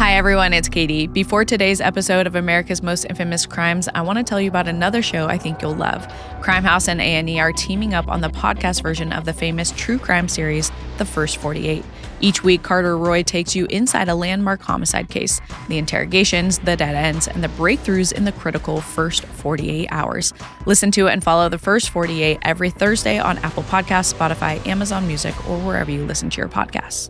Hi everyone, it's Katie. Before today's episode of America's Most Infamous Crimes, I want to tell you about another show I think you'll love. Crimehouse and A&E are teaming up on the podcast version of the famous true crime series, The First 48. Each week, Carter Roy takes you inside a landmark homicide case, the interrogations, the dead ends, and the breakthroughs in the critical first 48 hours. Listen to and follow The First 48 every Thursday on Apple Podcasts, Spotify, Amazon Music, or wherever you listen to your podcasts.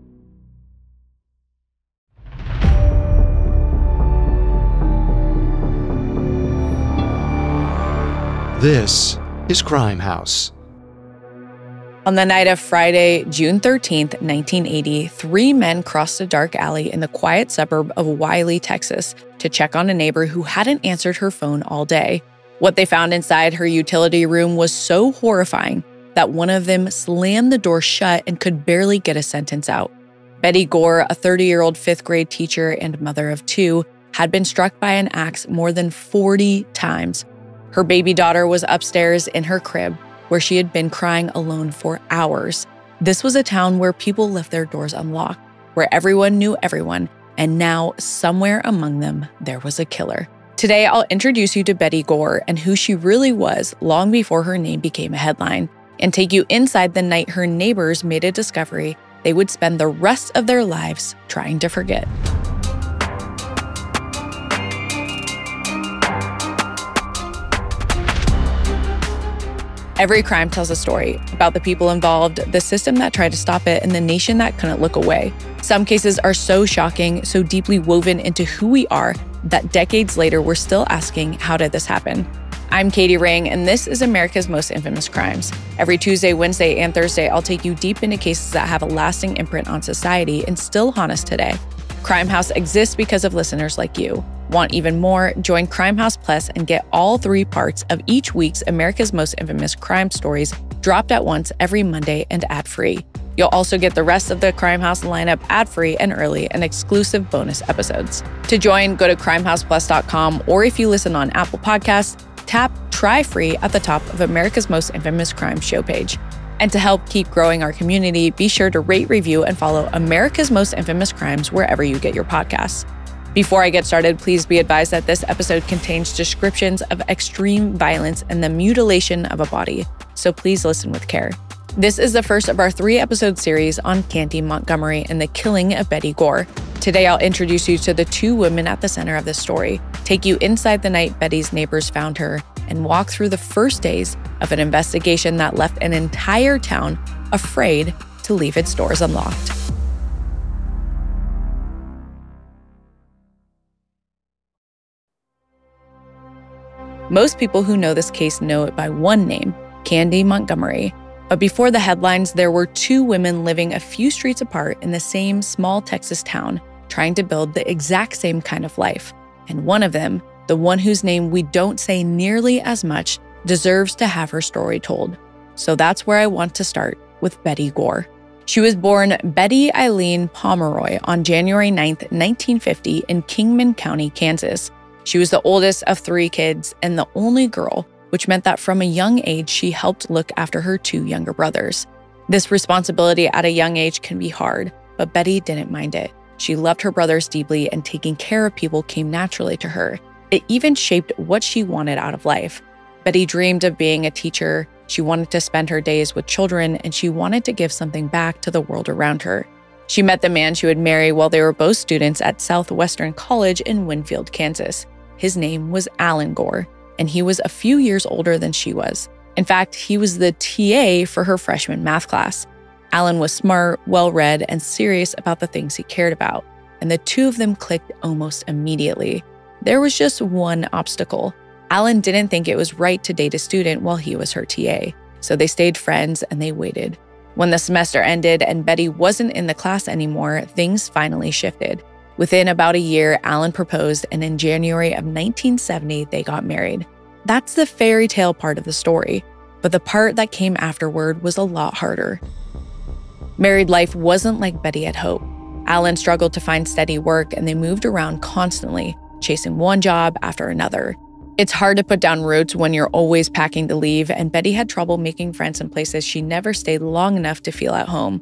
This is Crimehouse. On the night of Friday, June 13th, 1980, three men crossed a dark alley in the quiet suburb of Wylie, Texas, to check on a neighbor who hadn't answered her phone all day. What they found inside her utility room was so horrifying that one of them slammed the door shut and could barely get a sentence out. Betty Gore, a 30-year-old fifth-grade teacher and mother of two, had been struck by an axe more than 40 times. Her baby daughter was upstairs in her crib, where she had been crying alone for hours. This was a town where people left their doors unlocked, where everyone knew everyone, and now, somewhere among them, there was a killer. Today, I'll introduce you to Betty Gore and who she really was long before her name became a headline, and take you inside the night her neighbors made a discovery they would spend the rest of their lives trying to forget. Every crime tells a story about the people involved, the system that tried to stop it, and the nation that couldn't look away. Some cases are so shocking, so deeply woven into who we are, that decades later we're still asking, how did this happen? I'm Katie Ring, and this is America's Most Infamous Crimes. Every Tuesday, Wednesday, and Thursday, I'll take you deep into cases that have a lasting imprint on society and still haunt us today. Crimehouse exists because of listeners like you. Want even more? Join Crimehouse Plus and get all 3 parts of each week's America's Most Infamous Crime stories dropped at once every Monday and ad-free. You'll also get the rest of the Crimehouse lineup ad-free and early and exclusive bonus episodes. To join, go to crimehouseplus.com, or if you listen on Apple Podcasts, tap Try Free at the top of America's Most Infamous Crime show page. And to help keep growing our community, be sure to rate, review, and follow America's Most Infamous Crimes wherever you get your podcasts. Before I get started, please be advised that this episode contains descriptions of extreme violence and the mutilation of a body, so please listen with care. This is the first of our 3-episode series on Candy Montgomery and the killing of Betty Gore. Today, I'll introduce you to the 2 women at the center of this story, take you inside the night Betty's neighbors found her, and walk through the first days of an investigation that left an entire town afraid to leave its doors unlocked. Most people who know this case know it by one name, Candy Montgomery. But before the headlines, there were 2 women living a few streets apart in the same small Texas town, trying to build the exact same kind of life. And one of them, the one whose name we don't say nearly as much, deserves to have her story told. So that's where I want to start, with Betty Gore. She was born Betty Eileen Pomeroy on January 9th, 1950 in Kingman County, Kansas. She was the oldest of 3 kids and the only girl, which meant that from a young age, she helped look after her 2 younger brothers. This responsibility at a young age can be hard, but Betty didn't mind it. She loved her brothers deeply, and taking care of people came naturally to her. It even shaped what she wanted out of life. Betty dreamed of being a teacher. She wanted to spend her days with children, and she wanted to give something back to the world around her. She met the man she would marry while they were both students at Southwestern College in Winfield, Kansas. His name was Alan Gore, and he was a few years older than she was. In fact, he was the TA for her freshman math class. Alan was smart, well-read, and serious about the things he cared about, and the 2 of them clicked almost immediately. There was just one obstacle. Alan didn't think it was right to date a student while he was her TA, so they stayed friends and they waited. When the semester ended and Betty wasn't in the class anymore, things finally shifted. Within about a year, Alan proposed, and in January of 1970, they got married. That's the fairy tale part of the story, but the part that came afterward was a lot harder. Married life wasn't like Betty had hoped. Alan struggled to find steady work, and they moved around constantly, chasing one job after another. It's hard to put down roots when you're always packing to leave, and Betty had trouble making friends in places she never stayed long enough to feel at home.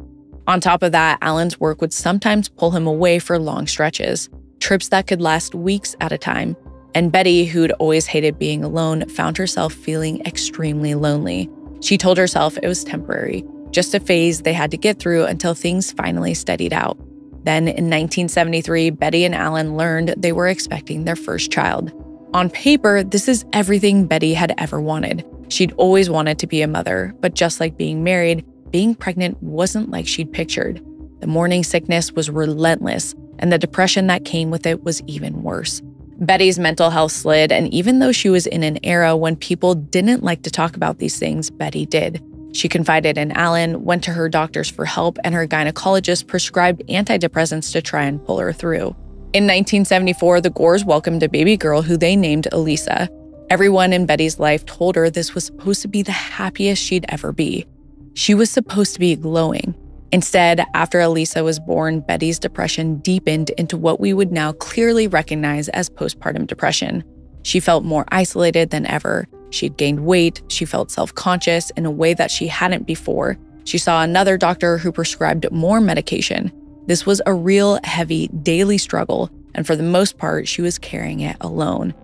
On top of that, Alan's work would sometimes pull him away for long stretches, trips that could last weeks at a time. And Betty, who'd always hated being alone, found herself feeling extremely lonely. She told herself it was temporary, just a phase they had to get through until things finally steadied out. Then in 1973, Betty and Alan learned they were expecting their first child. On paper, this is everything Betty had ever wanted. She'd always wanted to be a mother, but just like being married, being pregnant wasn't like she'd pictured. The morning sickness was relentless, and the depression that came with it was even worse. Betty's mental health slid, and even though she was in an era when people didn't like to talk about these things, Betty did. She confided in Alan, went to her doctors for help, and her gynecologist prescribed antidepressants to try and pull her through. In 1974, the Gores welcomed a baby girl who they named Elisa. Everyone in Betty's life told her this was supposed to be the happiest she'd ever be. She was supposed to be glowing. Instead, after Elisa was born, Betty's depression deepened into what we would now clearly recognize as postpartum depression. She felt more isolated than ever. She'd gained weight, she felt self-conscious in a way that she hadn't before. She saw another doctor who prescribed more medication. This was a real heavy daily struggle, and for the most part, she was carrying it alone.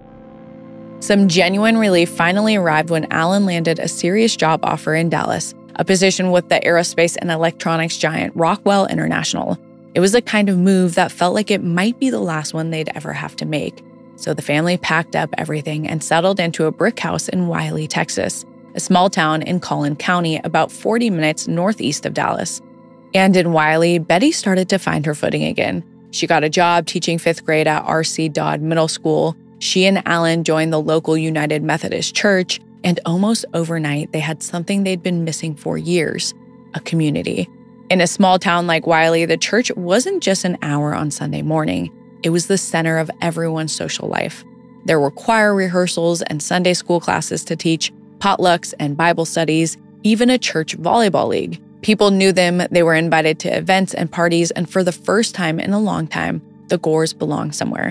Some genuine relief finally arrived when Alan landed a serious job offer in Dallas, a position with the aerospace and electronics giant Rockwell International. It was a kind of move that felt like it might be the last one they'd ever have to make. So the family packed up everything and settled into a brick house in Wylie, Texas, a small town in Collin County about 40 minutes northeast of Dallas. And in Wylie, Betty started to find her footing again. She got a job teaching 5th grade at R.C. Dodd Middle School. She and Alan joined the local United Methodist Church, and almost overnight, they had something they'd been missing for years: a community. In a small town like Wylie, the church wasn't just an hour on Sunday morning. It was the center of everyone's social life. There were choir rehearsals and Sunday school classes to teach, potlucks and Bible studies, even a church volleyball league. People knew them, they were invited to events and parties, and for the first time in a long time, the Gores belonged somewhere.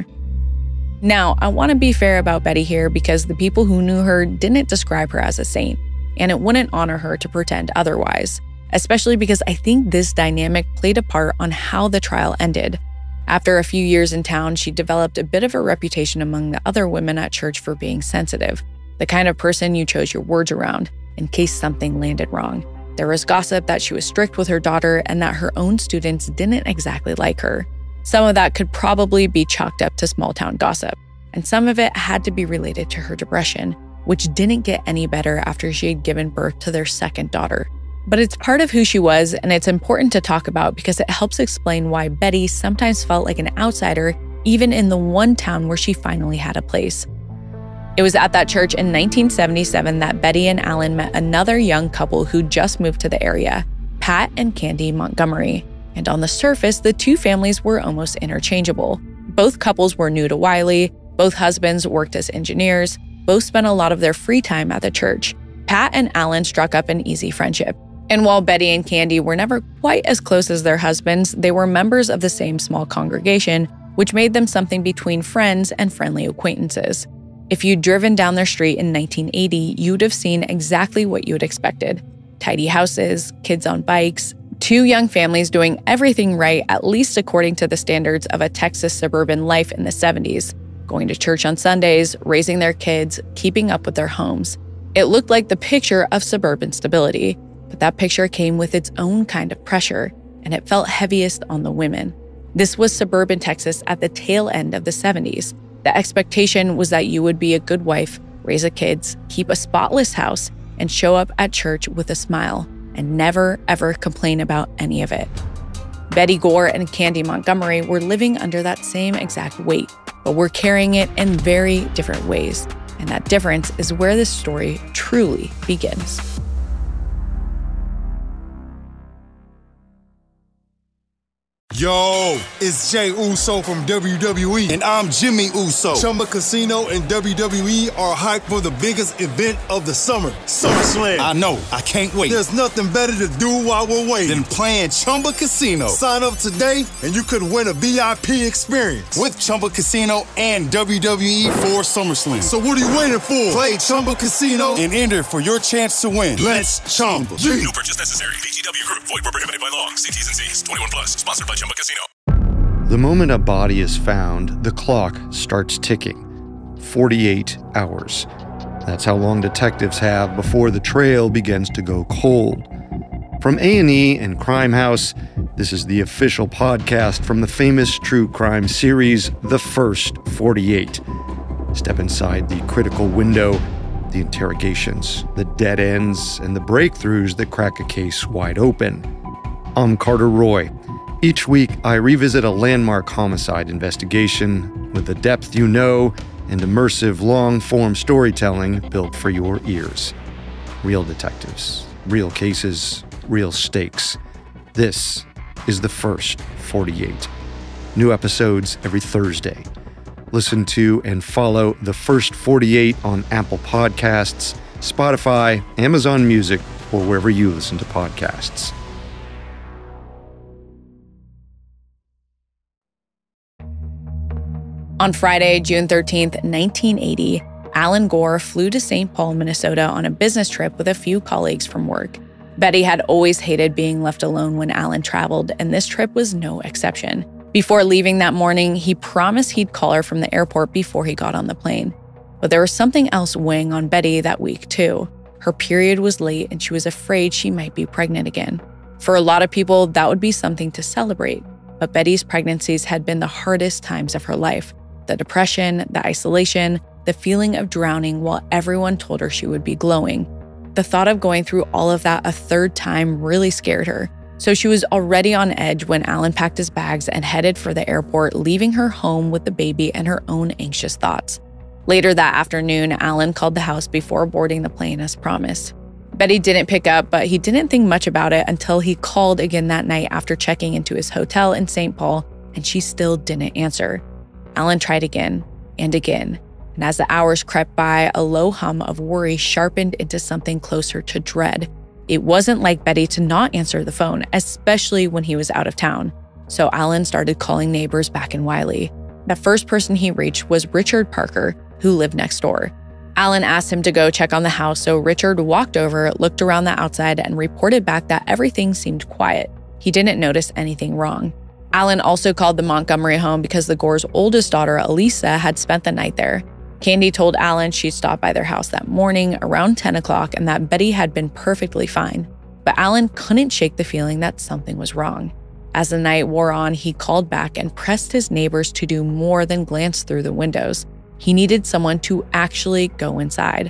Now, I want to be fair about Betty here because the people who knew her didn't describe her as a saint, and it wouldn't honor her to pretend otherwise, especially because I think this dynamic played a part on how the trial ended. After a few years in town, she developed a bit of a reputation among the other women at church for being sensitive, the kind of person you chose your words around in case something landed wrong. There was gossip that she was strict with her daughter and that her own students didn't exactly like her. Some of that could probably be chalked up to small-town gossip, and some of it had to be related to her depression, which didn't get any better after she had given birth to their second daughter. But it's part of who she was, and it's important to talk about because it helps explain why Betty sometimes felt like an outsider, even in the one town where she finally had a place. It was at that church in 1977 that Betty and Alan met another young couple who just moved to the area, Pat and Candy Montgomery. And on the surface, the two families were almost interchangeable. Both couples were new to Wylie, both husbands worked as engineers, both spent a lot of their free time at the church. Pat and Alan struck up an easy friendship. And while Betty and Candy were never quite as close as their husbands, they were members of the same small congregation, which made them something between friends and friendly acquaintances. If you'd driven down their street in 1980, you'd have seen exactly what you'd expected. Tidy houses, kids on bikes, two young families doing everything right, at least according to the standards of a Texas suburban life in the 70s, going to church on Sundays, raising their kids, keeping up with their homes. It looked like the picture of suburban stability, but that picture came with its own kind of pressure, and it felt heaviest on the women. This was suburban Texas at the tail end of the 70s. The expectation was that you would be a good wife, raise a kids, keep a spotless house, and show up at church with a smile, and never, ever complain about any of it. Betty Gore and Candy Montgomery were living under that same exact weight, but were carrying it in very different ways. And that difference is where this story truly begins. Yo, it's Jey Uso from WWE. And I'm Jimmy Uso. Chumba Casino and WWE are hyped for the biggest event of the summer, SummerSlam. I know. I can't wait. There's nothing better to do while we're waiting than playing Chumba Casino. Sign up today and you could win a VIP experience with Chumba Casino and WWE for SummerSlam. So what are you waiting for? Play Chumba Casino and enter for your chance to win. Let's Chumba. No purchase necessary. VGW Group. Void where prohibited by law. See T's and C's. 21 plus. Sponsored by Chumba Casino. The moment a body is found, the clock starts ticking. 48 hours. That's how long detectives have before the trail begins to go cold. From A&E and Crime House, this is the official podcast from the famous true crime series, The First 48. Step inside the critical window, the interrogations, the dead ends, and the breakthroughs that crack a case wide open. I'm Carter Roy. Each week, I revisit a landmark homicide investigation with the depth you know and immersive long-form storytelling built for your ears. Real detectives, real cases, real stakes. This is The First 48. New episodes every Thursday. Listen to and follow The First 48 on Apple Podcasts, Spotify, Amazon Music, or wherever you listen to podcasts. On Friday, June 13th, 1980, Alan Gore flew to St. Paul, Minnesota on a business trip with a few colleagues from work. Betty had always hated being left alone when Alan traveled, and this trip was no exception. Before leaving that morning, he promised he'd call her from the airport before he got on the plane. But there was something else weighing on Betty that week, too. Her period was late, and she was afraid she might be pregnant again. For a lot of people, that would be something to celebrate. But Betty's pregnancies had been the hardest times of her life. The depression, the isolation, the feeling of drowning while everyone told her she would be glowing. The thought of going through all of that a third time really scared her. So she was already on edge when Alan packed his bags and headed for the airport, leaving her home with the baby and her own anxious thoughts. Later that afternoon, Alan called the house before boarding the plane as promised. Betty didn't pick up, but he didn't think much about it until he called again that night after checking into his hotel in St. Paul, and she still didn't answer. Alan tried again and again, and as the hours crept by, a low hum of worry sharpened into something closer to dread. It wasn't like Betty to not answer the phone, especially when he was out of town. So Alan started calling neighbors back in Wiley. The first person he reached was Richard Parker, who lived next door. Alan asked him to go check on the house, so Richard walked over, looked around the outside, and reported back that everything seemed quiet. He didn't notice anything wrong. Alan also called the Montgomery home because the Gore's oldest daughter, Elisa, had spent the night there. Candy told Alan she'd stopped by their house that morning around 10 o'clock and that Betty had been perfectly fine. But Alan couldn't shake the feeling that something was wrong. As the night wore on, he called back and pressed his neighbors to do more than glance through the windows. He needed someone to actually go inside.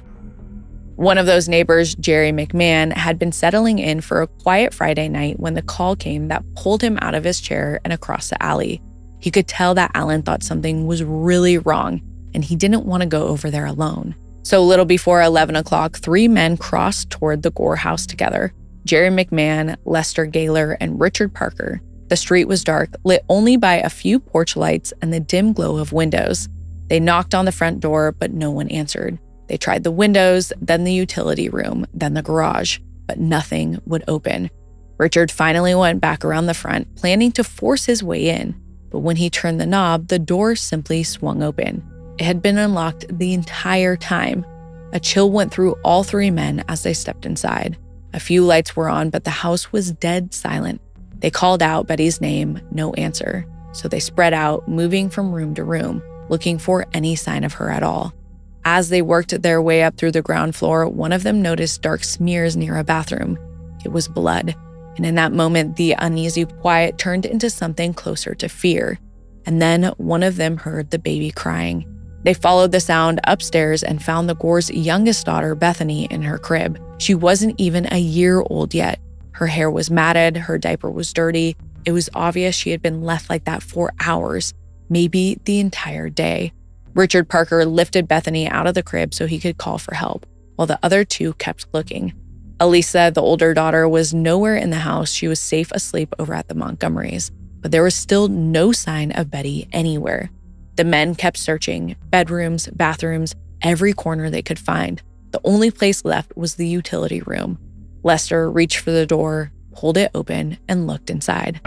One of those neighbors, Jerry McMahon, had been settling in for a quiet Friday night when the call came that pulled him out of his chair and across the alley. He could tell that Alan thought something was really wrong, and he didn't want to go over there alone. So a little before 11 o'clock, 3 men crossed toward the Gore house together. Jerry McMahon, Lester Gaylor, and Richard Parker. The street was dark, lit only by a few porch lights and the dim glow of windows. They knocked on the front door, but no one answered. They tried the windows, then the utility room, then the garage, but nothing would open. Richard finally went back around the front, planning to force his way in. But when he turned the knob, the door simply swung open. It had been unlocked the entire time. A chill went through all 3 men as they stepped inside. A few lights were on, but the house was dead silent. They called out Betty's name, no answer. So they spread out, moving from room to room, looking for any sign of her at all. As they worked their way up through the ground floor, one of them noticed dark smears near a bathroom. It was blood. And in that moment, the uneasy quiet turned into something closer to fear. And then one of them heard the baby crying. They followed the sound upstairs and found the Gore's youngest daughter, Bethany, in her crib. She wasn't even a year old yet. Her hair was matted, her diaper was dirty. It was obvious she had been left like that for hours, maybe the entire day. Richard Parker lifted Bethany out of the crib so he could call for help, while the other 2 kept looking. Elisa, the older daughter, was nowhere in the house. She was safe asleep over at the Montgomerys. but there was still no sign of Betty anywhere. The men kept searching bedrooms, bathrooms, every corner they could find. The only place left was the utility room. Lester reached for the door, pulled it open, and looked inside.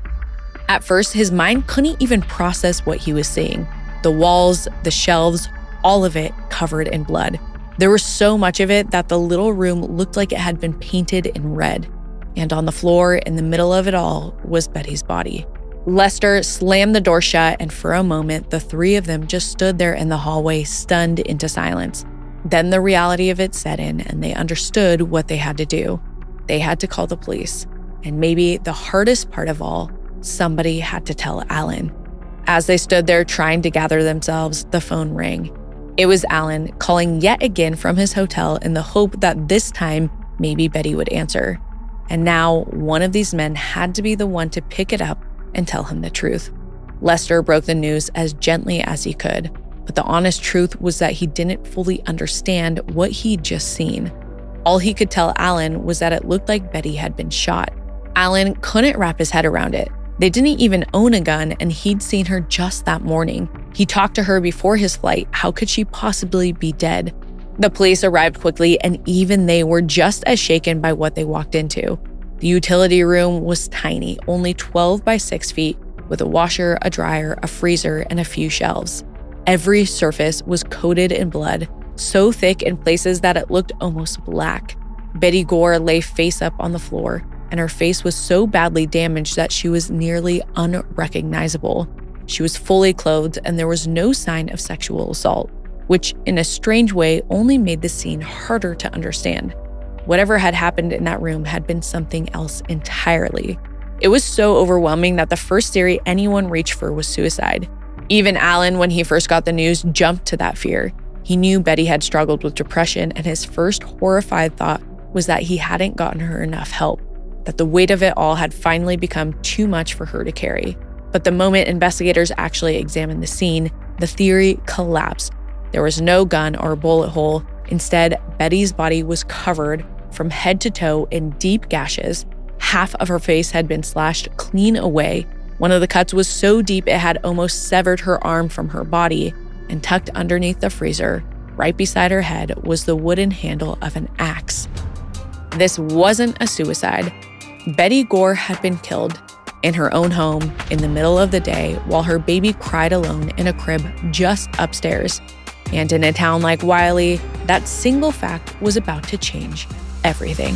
At first, his mind couldn't even process what he was seeing. The walls, the shelves, all of it covered in blood. There was so much of it that the little room looked like it had been painted in red. And on the floor, in the middle of it all, was Betty's body. Lester slammed the door shut, and for a moment, the three of them just stood there in the hallway, stunned into silence. Then the reality of it set in, and they understood what they had to do. They had to call the police. And maybe the hardest part of all, somebody had to tell Alan. As they stood there trying to gather themselves, the phone rang. It was Alan calling yet again from his hotel in the hope that this time maybe Betty would answer. And now one of these men had to be the one to pick it up and tell him the truth. Lester broke the news as gently as he could, but the honest truth was that he didn't fully understand what he'd just seen. All he could tell Alan was that it looked like Betty had been shot. Alan couldn't wrap his head around it. They didn't even own a gun, and he'd seen her just that morning. He talked to her before his flight. How could she possibly be dead? The police arrived quickly, and even they were just as shaken by what they walked into. The utility room was tiny, only 12 by 6 feet, with a washer, a dryer, a freezer, and a few shelves. Every surface was coated in blood, so thick in places that it looked almost black. Betty Gore lay face up on the floor, and her face was so badly damaged that she was nearly unrecognizable. She was fully clothed, and there was no sign of sexual assault, which in a strange way only made the scene harder to understand. Whatever had happened in that room had been something else entirely. It was so overwhelming that the first theory anyone reached for was suicide. Even Alan, when he first got the news, jumped to that fear. He knew Betty had struggled with depression, and his first horrified thought was that he hadn't gotten her enough help, that the weight of it all had finally become too much for her to carry. But the moment investigators actually examined the scene, the theory collapsed. There was no gun or bullet hole. Instead, Betty's body was covered from head to toe in deep gashes. Half of her face had been slashed clean away. One of the cuts was so deep it had almost severed her arm from her body, and tucked underneath the freezer, right beside her head, was the wooden handle of an axe. This wasn't a suicide. Betty Gore had been killed in her own home in the middle of the day while her baby cried alone in a crib just upstairs. And in a town like Wiley, that single fact was about to change everything.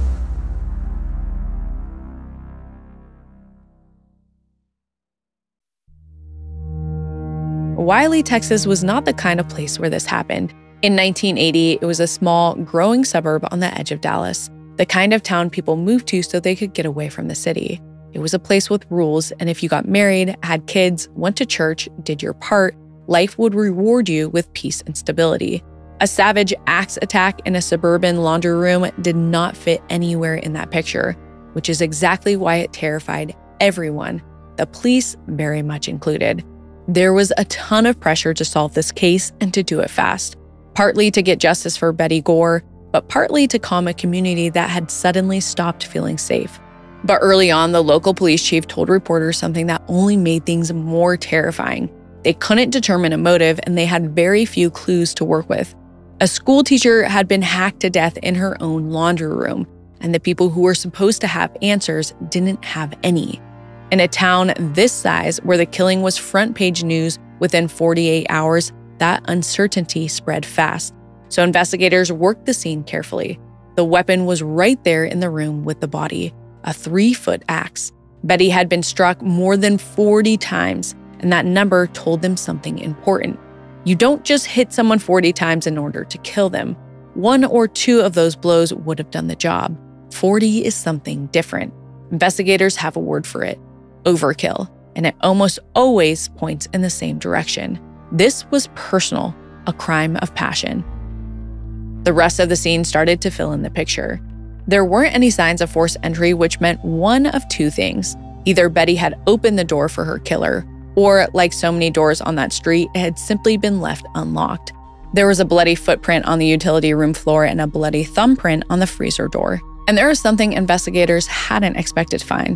Wiley, Texas was not the kind of place where this happened. In 1980, it was a small, growing suburb on the edge of Dallas, the kind of town people moved to so they could get away from the city. It was a place with rules, and if you got married, had kids, went to church, did your part, life would reward you with peace and stability. A savage axe attack in a suburban laundry room did not fit anywhere in that picture, which is exactly why it terrified everyone, the police very much included. There was a ton of pressure to solve this case and to do it fast, partly to get justice for Betty Gore, but partly to calm a community that had suddenly stopped feeling safe. But early on, the local police chief told reporters something that only made things more terrifying. They couldn't determine a motive, and they had very few clues to work with. A school teacher had been hacked to death in her own laundry room, and the people who were supposed to have answers didn't have any. In a town this size, where the killing was front-page news within 48 hours, that uncertainty spread fast. So investigators worked the scene carefully. The weapon was right there in the room with the body, a 3-foot axe. Betty had been struck more than 40 times, and that number told them something important. You don't just hit someone 40 times in order to kill them. 1 or 2 of those blows would have done the job. 40 is something different. Investigators have a word for it: overkill, and it almost always points in the same direction. This was personal, a crime of passion. The rest of the scene started to fill in the picture. There weren't any signs of forced entry, which meant one of 2 things. Either Betty had opened the door for her killer, or, like so many doors on that street, it had simply been left unlocked. There was a bloody footprint on the utility room floor and a bloody thumbprint on the freezer door. And there was something investigators hadn't expected to find: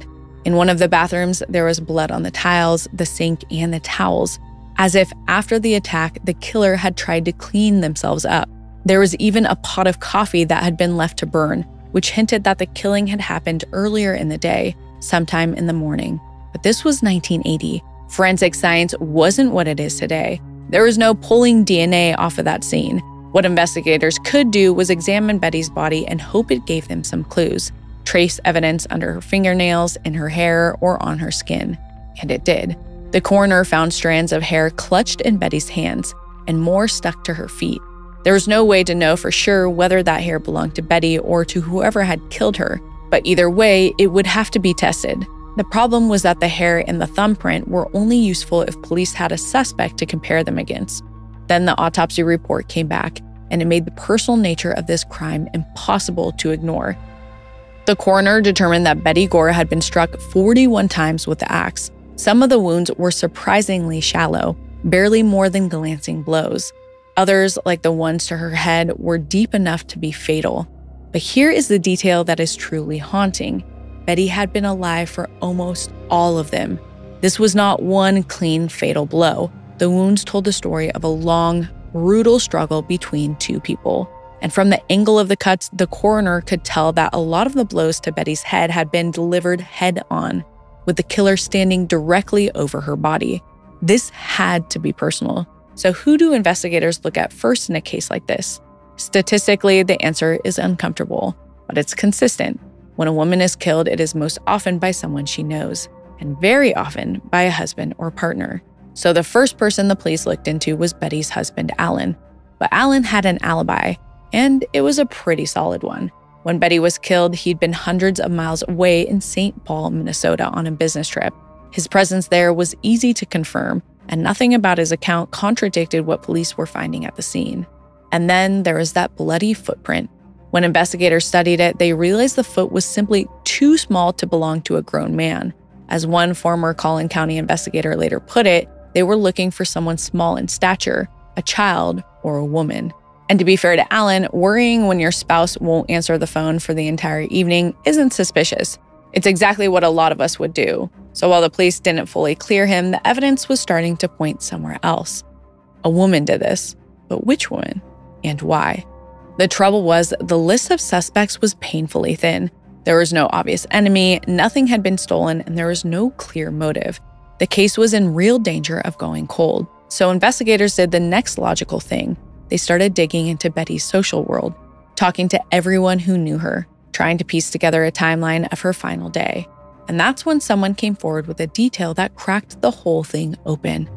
In one of the bathrooms, there was blood on the tiles, the sink, and the towels, as if after the attack, the killer had tried to clean themselves up. There was even a pot of coffee that had been left to burn, which hinted that the killing had happened earlier in the day, sometime in the morning. But this was 1980. Forensic science wasn't what it is today. There was no pulling DNA off of that scene. What investigators could do was examine Betty's body and hope it gave them some clues. Trace evidence under her fingernails, in her hair, or on her skin. And it did. The coroner found strands of hair clutched in Betty's hands, and more stuck to her feet. There was no way to know for sure whether that hair belonged to Betty or to whoever had killed her, but either way, it would have to be tested. The problem was that the hair and the thumbprint were only useful if police had a suspect to compare them against. Then the autopsy report came back, and it made the personal nature of this crime impossible to ignore. The coroner determined that Betty Gore had been struck 41 times with the axe. Some of the wounds were surprisingly shallow, barely more than glancing blows. Others, like the ones to her head, were deep enough to be fatal. But here is the detail that is truly haunting. Betty had been alive for almost all of them. This was not one clean, fatal blow. The wounds told the story of a long, brutal struggle between two people. And from the angle of the cuts, the coroner could tell that a lot of the blows to Betty's head had been delivered head-on, with the killer standing directly over her body. This had to be personal. So who do investigators look at first in a case like this? Statistically, the answer is uncomfortable, but it's consistent. When a woman is killed, it is most often by someone she knows, and very often by a husband or partner. So the first person the police looked into was Betty's husband, Alan. But Alan had an alibi, and it was a pretty solid one. When Betty was killed, he'd been hundreds of miles away in St. Paul, Minnesota on a business trip. His presence there was easy to confirm, and nothing about his account contradicted what police were finding at the scene. And then there was that bloody footprint. When investigators studied it, they realized the foot was simply too small to belong to a grown man. As one former Collin County investigator later put it, they were looking for someone small in stature, a child or a woman. And to be fair to Alan, worrying when your spouse won't answer the phone for the entire evening isn't suspicious. It's exactly what a lot of us would do. So while the police didn't fully clear him, the evidence was starting to point somewhere else. A woman did this, but which woman and why? The trouble was, the list of suspects was painfully thin. There was no obvious enemy, nothing had been stolen, and there was no clear motive. The case was in real danger of going cold. So investigators did the next logical thing. They started digging into Betty's social world, talking to everyone who knew her, trying to piece together a timeline of her final day. And that's when someone came forward with a detail that cracked the whole thing open.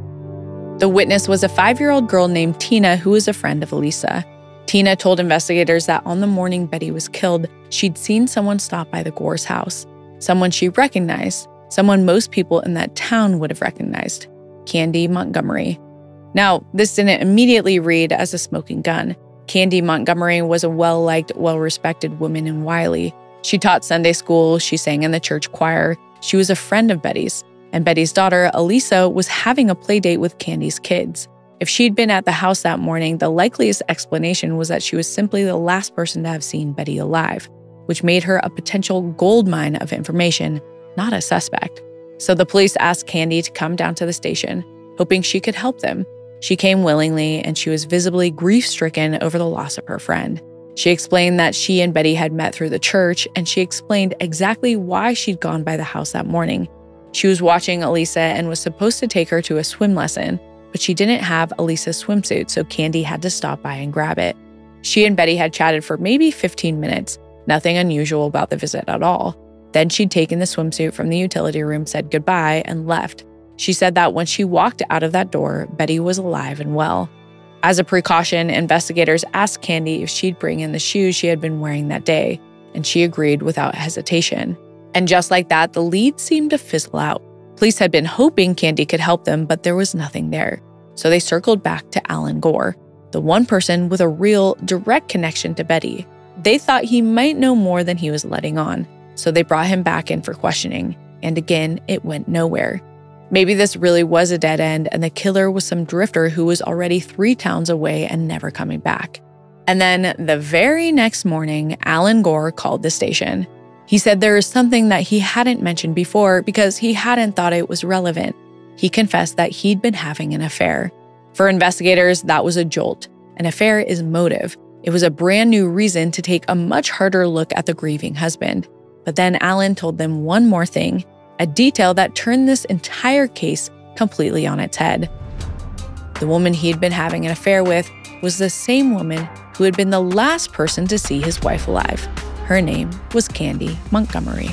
The witness was a 5-year-old girl named Tina who was a friend of Elisa. Tina told investigators that on the morning Betty was killed, she'd seen someone stop by the Gore's house. Someone she recognized, someone most people in that town would have recognized, Candy Montgomery. Now, this didn't immediately read as a smoking gun. Candy Montgomery was a well-liked, well-respected woman in Wiley. She taught Sunday school, she sang in the church choir, she was a friend of Betty's, and Betty's daughter, Elisa, was having a play date with Candy's kids. If she'd been at the house that morning, the likeliest explanation was that she was simply the last person to have seen Betty alive, which made her a potential goldmine of information, not a suspect. So the police asked Candy to come down to the station, hoping she could help them. She came willingly, and she was visibly grief-stricken over the loss of her friend. She explained that she and Betty had met through the church, and she explained exactly why she'd gone by the house that morning. She was watching Elisa and was supposed to take her to a swim lesson, but she didn't have Elisa's swimsuit, so Candy had to stop by and grab it. She and Betty had chatted for maybe 15 minutes, nothing unusual about the visit at all. Then she'd taken the swimsuit from the utility room, said goodbye, and left. She said that when she walked out of that door, Betty was alive and well. As a precaution, investigators asked Candy if she'd bring in the shoes she had been wearing that day, and she agreed without hesitation. And just like that, the lead seemed to fizzle out. Police had been hoping Candy could help them, but there was nothing there. So they circled back to Alan Gore, the one person with a real, direct connection to Betty. They thought he might know more than he was letting on, so they brought him back in for questioning. And again, it went nowhere. Maybe this really was a dead end, and the killer was some drifter who was already 3 towns away and never coming back. And then the very next morning, Alan Gore called the station. He said there is something that he hadn't mentioned before because he hadn't thought it was relevant. He confessed that he'd been having an affair. For investigators, that was a jolt. An affair is motive. It was a brand new reason to take a much harder look at the grieving husband. But then Alan told them one more thing, a detail that turned this entire case completely on its head. The woman he'd been having an affair with was the same woman who had been the last person to see his wife alive. Her name was Candy Montgomery.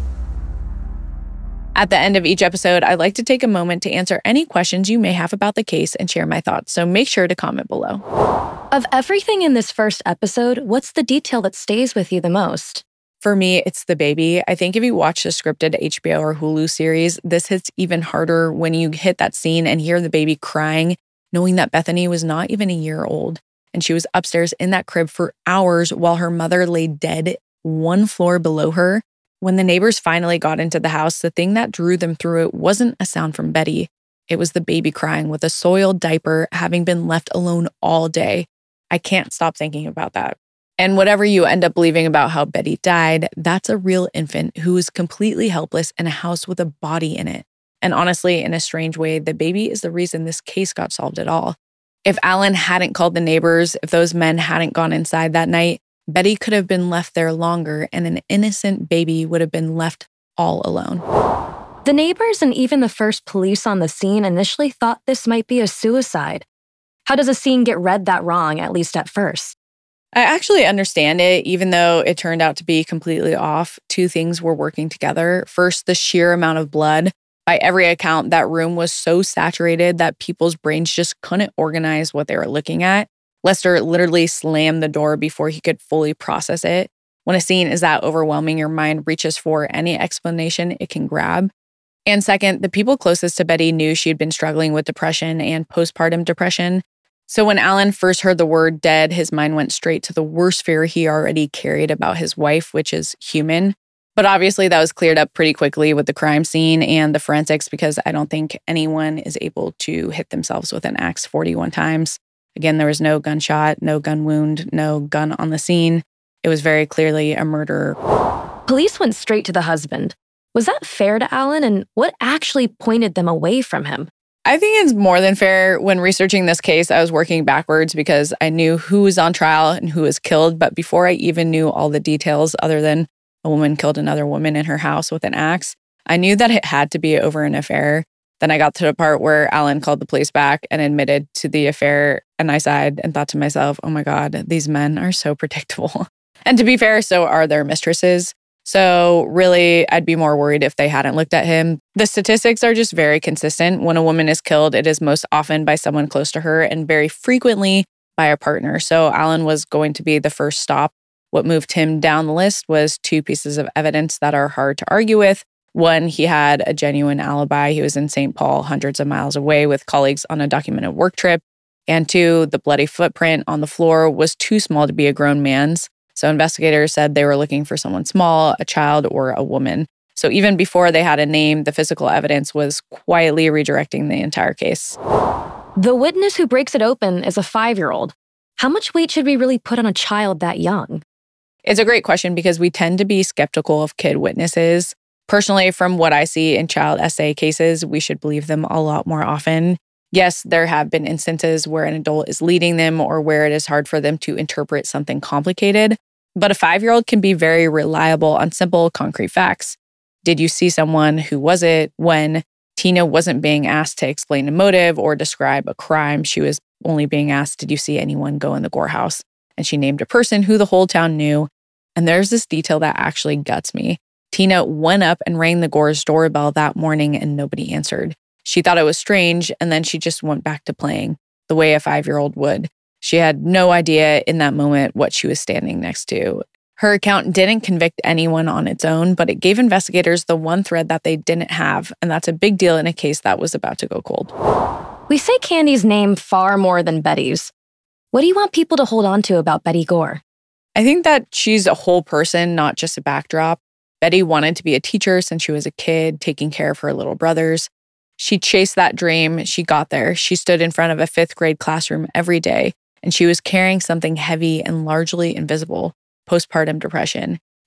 At the end of each episode, I'd like to take a moment to answer any questions you may have about the case and share my thoughts, so make sure to comment below. Of everything in this first episode, what's the detail that stays with you the most? For me, it's the baby. I think if you watch the scripted HBO or Hulu series, this hits even harder when you hit that scene and hear the baby crying, knowing that Bethany was not even a year old, and she was upstairs in that crib for hours while her mother lay dead 1 floor below her. When the neighbors finally got into the house, the thing that drew them through it wasn't a sound from Betty. It was the baby crying with a soiled diaper, having been left alone all day. I can't stop thinking about that. And whatever you end up believing about how Betty died, that's a real infant who was completely helpless in a house with a body in it. And honestly, in a strange way, the baby is the reason this case got solved at all. If Alan hadn't called the neighbors, if those men hadn't gone inside that night, Betty could have been left there longer and an innocent baby would have been left all alone. The neighbors and even the first police on the scene initially thought this might be a suicide. How does a scene get read that wrong, at least at first? I actually understand it, even though it turned out to be completely off. 2 things were working together. First, the sheer amount of blood. By every account, that room was so saturated that people's brains just couldn't organize what they were looking at. Lester literally slammed the door before he could fully process it. When a scene is that overwhelming, your mind reaches for any explanation it can grab. And second, the people closest to Betty knew she had been struggling with depression and postpartum depression. So when Alan first heard the word dead, his mind went straight to the worst fear he already carried about his wife, which is human. But obviously that was cleared up pretty quickly with the crime scene and the forensics because I don't think anyone is able to hit themselves with an axe 41 times. Again, there was no gunshot, no gun wound, no gun on the scene. It was very clearly a murder. Police went straight to the husband. Was that fair to Alan, and what actually pointed them away from him? I think it's more than fair. When researching this case, I was working backwards because I knew who was on trial and who was killed. But before I even knew all the details, other than a woman killed another woman in her house with an axe, I knew that it had to be over an affair. Then I got to the part where Alan called the police back and admitted to the affair. And I sighed and thought to myself, oh my God, these men are so predictable. And to be fair, so are their mistresses. So really, I'd be more worried if they hadn't looked at him. The statistics are just very consistent. When a woman is killed, it is most often by someone close to her and very frequently by a partner. So Alan was going to be the first stop. What moved him down the list was 2 pieces of evidence that are hard to argue with. One, he had a genuine alibi. He was in St. Paul, hundreds of miles away with colleagues on a documented work trip. And 2, the bloody footprint on the floor was too small to be a grown man's. So investigators said they were looking for someone small, a child, or a woman. So even before they had a name, the physical evidence was quietly redirecting the entire case. The witness who breaks it open is a 5-year-old. How much weight should we really put on a child that young? It's a great question because we tend to be skeptical of kid witnesses. Personally, from what I see in child SA cases, we should believe them a lot more often. Yes, there have been instances where an adult is leading them or where it is hard for them to interpret something complicated. But a 5-year-old can be very reliable on simple, concrete facts. Did you see someone? Who was it? When? Tina wasn't being asked to explain a motive or describe a crime. She was only being asked, did you see anyone go in the Gore house? And she named a person who the whole town knew. And there's this detail that actually guts me. Tina went up and rang the Gore's doorbell that morning and nobody answered. She thought it was strange, and then she just went back to playing, the way a 5-year-old would. She had no idea in that moment what she was standing next to. Her account didn't convict anyone on its own, but it gave investigators the one thread that they didn't have, and that's a big deal in a case that was about to go cold. We say Candy's name far more than Betty's. What do you want people to hold on to about Betty Gore? I think that she's a whole person, not just a backdrop. Betty wanted to be a teacher since she was a kid, taking care of her little brothers. She chased that dream. She got there. She stood in front of a 5th grade classroom every day, and she was carrying something heavy and largely invisible, postpartum depression.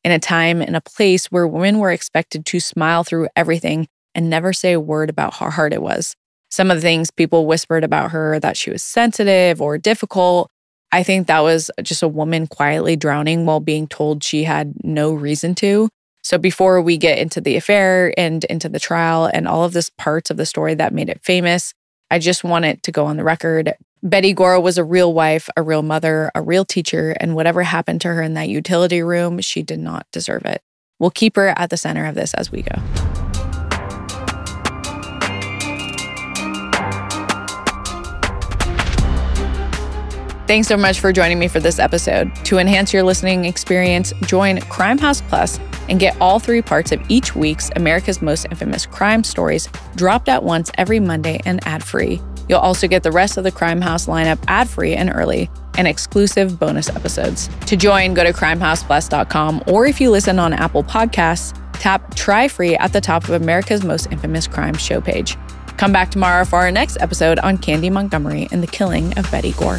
in a time and a place where women were expected to smile through everything and never say a word about how hard it was. Some of the things people whispered about her, that she was sensitive or difficult, I think that was just a woman quietly drowning while being told she had no reason to. So before we get into the affair and into the trial and all of this parts of the story that made it famous, I just want it to go on the record. Betty Gore was a real wife, a real mother, a real teacher, and whatever happened to her in that utility room, she did not deserve it. We'll keep her at the center of this as we go. Thanks so much for joining me for this episode. To enhance your listening experience, join Crime House Plus and get all 3 parts of each week's America's Most Infamous Crime Stories dropped at once every Monday and ad-free. You'll also get the rest of the Crime House lineup ad-free and early, and exclusive bonus episodes. To join, go to crimehouseplus.com, or if you listen on Apple Podcasts, tap Try Free at the top of America's Most Infamous Crime show page. Come back tomorrow for our next episode on Candy Montgomery and the killing of Betty Gore.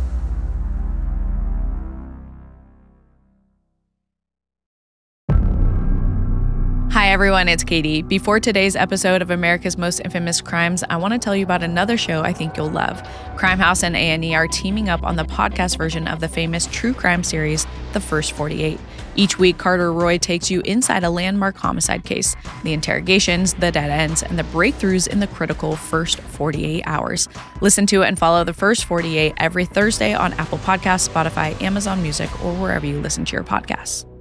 Hi everyone, it's Katie. Before today's episode of America's Most Infamous Crimes, I want to tell you about another show I think you'll love. Crime House and A&E are teaming up on the podcast version of the famous true crime series, The First 48. Each week, Carter Roy takes you inside a landmark homicide case, the interrogations, the dead ends, and the breakthroughs in the critical first 48 hours. Listen to and follow The First 48 every Thursday on Apple Podcasts, Spotify, Amazon Music, or wherever you listen to your podcasts.